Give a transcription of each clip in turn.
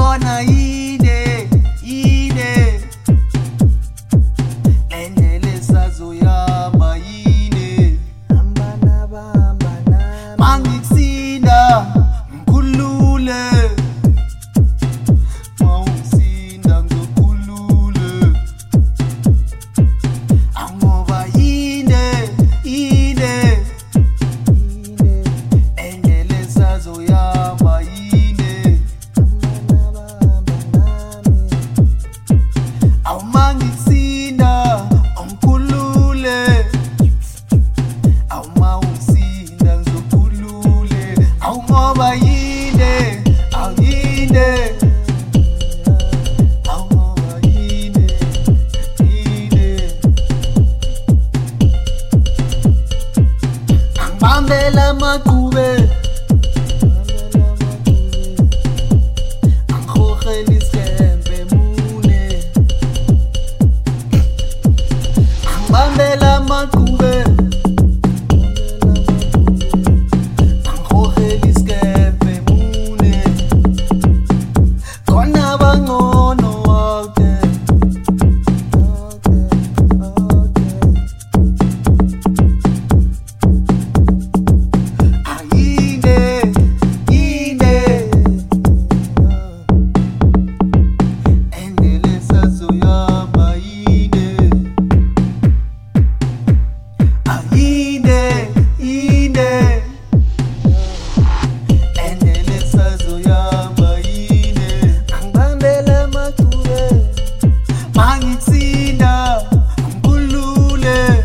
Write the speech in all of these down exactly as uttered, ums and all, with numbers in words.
khona yine yine endele sazoyama yine hamba nabamba nami mangikusinda ngikhulule mawusinda ngizokhulule angoba yine yine endele sazoyama yine awumangisinda umkhulule awumawusinda ngizokhulule awungoba yine awuyine awungoba yine yine angibambela amaqhube angihogela isikembe mune angibambela amaqhube angihogela isikembe mune khona bangcono out there out there out there ayine yine endele sazoyama yine ayine yine endele sazoyama yine angibambela amaqhube mangikusinda ngikhulule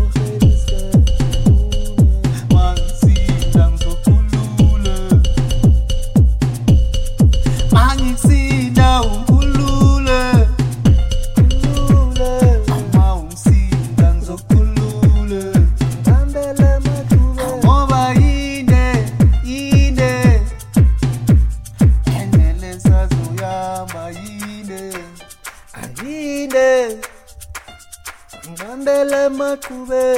mangisinda ngizokhulule mangisinda ngikhulule khulule uma ungisinda ngizokhulule ngibambela amaqhube ngoba yine yine endele sazoyama yine ayine ngibambela amaqhube